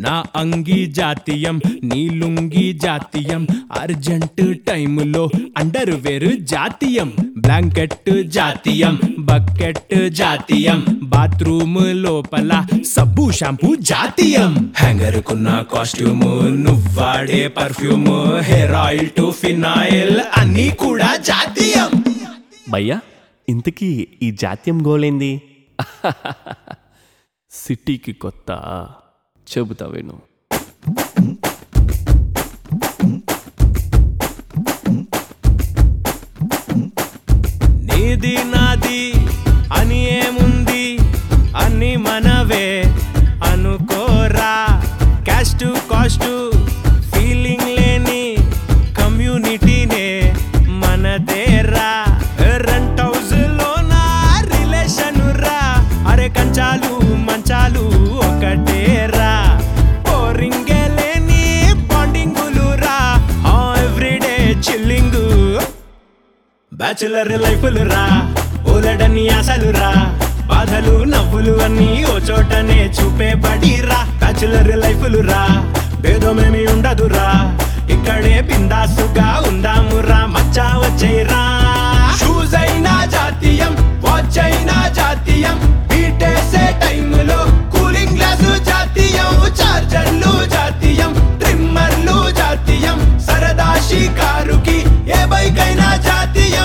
నా అంగీ జాతీయం నీ లుంగీ జాతీయం అర్జెంట్ టైములో అండర్ వేర్ జాతీయం బ్లాంకెట్ జాతీయం బకెట్ జాతీయం బాత్రూమ్ లోపల సబ్బు షాంపూ జాతీయం హ్యాంగర్ కున్న కాస్ట్యూమ్ నువ్వాడే perfume hair oil to phenyl అన్నీ కూడా జాతీయం. భయ్యా ఇంతకీ ఈ జాతీయం గోలేంది? సిటీకి కొత్త చెబుతా విను. నీది నాది అని ఏముంది అన్ని మనవే అనుకోరా క్యాస్ట్ కాస్ట్ ఫీలింగ్ లేని కమ్యూనిటీనే మనదేరా రెంట్ హౌస్ లోనా రిలేషన్ రా అరే కంచాలు మంచాలు ఒకటేరా బోరింగే లేని బాండింగులు రా ఎవ్రీడే చిల్లింగ్ బ్యాచులర్ లైఫ్లు రా ఓలడని ఆశలు రా బాధలు నవ్వులు అన్నీ ఓ చోటనే చూపే పడిరా బ్యాచులర్ లైఫ్లు రా భేదమేమి ఉండదురా ఇక్కడే బిందాసుగా ఉందామురా మచ్చా వచ్చేరా షూస్ అయినా జాతీయం వాచ్ అయినా జాతీయం బీటేసే టైంలో కూలింగ్ గ్లాసు జాతీయం చార్జర్లు జాతీయం ట్రిమ్మర్లు జాతీయం సరదా షికారుకి ఏ బైక్ అయినా జాతీయం.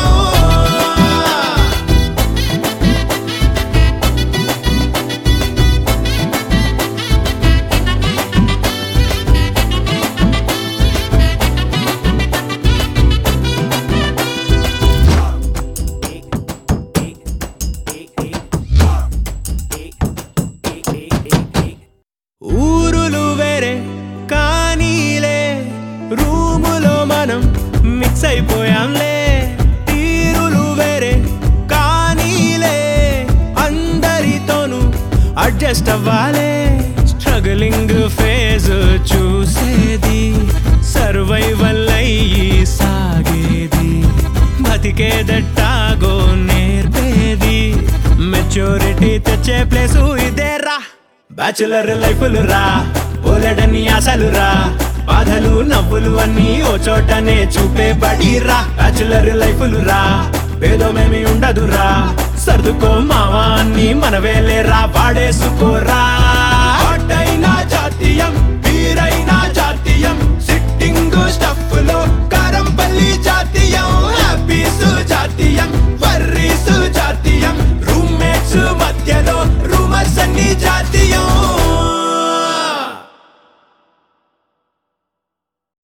ఊరులు వేరే కానీలే రూములో మనం మిక్స్ అయిపోయాంలే తీరులు వేరే కానీలే అందరితోనూ అడ్జస్ట్ అవ్వాలే స్ట్రగలింగ్ ఫేజ్ చూసేది సర్వైవల్ అయ్యి సాగేది బతికేదట్టాగో నేర్పేది మెచ్యూరిటీ తెచ్చే ప్లేసు ఇదేరా బ్యాచులర్ లైఫ్లు రా ఓలడని ఆశలు రా బాధలు నవ్వులు అన్నీ ఓ చోటనే చూపే పడిరా బ్యాచులర్ లైఫ్లు రా భేదమేమి ఉండదురా సర్దుకో మావా అన్ని మనవేలేరా వాడేసుకోరా.